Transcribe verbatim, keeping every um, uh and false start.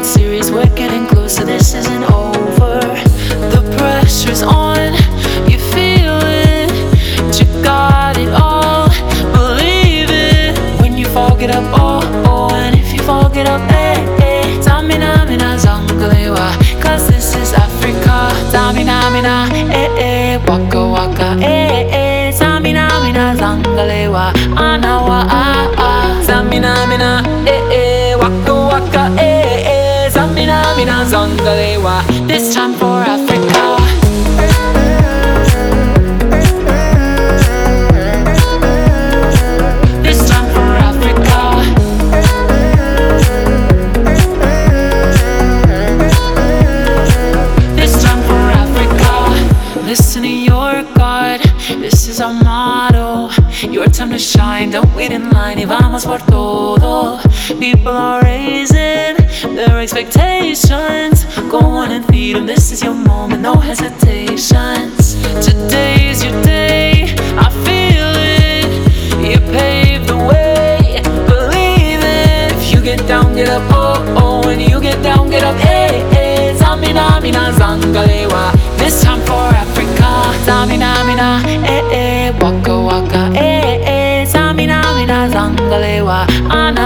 get serious, we're getting closer, this isn't over. The pressure's on, you feel it, you got it all, believe it. When you fall, get up, oh, oh, and if you fall, get up, eh, eh. Tamina, mina, zangalewa, cause this is Africa. Tamina, mina, eh, eh, waka, waka, eh, eh. Tamina, mina, zangalewa, anawa, ah, ah. Tamina, mina, eh, eh, waka, waka, eh, eh. Tamina, mina, zangalewa, this time for Africa. This time for Africa. This time for Africa. Listen to your God, this is our motto. Your time to shine, don't wait in line. Y vamos por todo. People are raising their expectations. Go on and feed them, this is your moment, no hesitations. Today is your day, I feel it. You paved the way, believe it. If you get down, get up, oh, oh. When you get down, get up, eh, eh. Tamina, mina, zangalewa, this time for Africa. Tamina, mina, eh, eh. Waka, waka, eh, eh. Tamina, mina, zangalewa, ana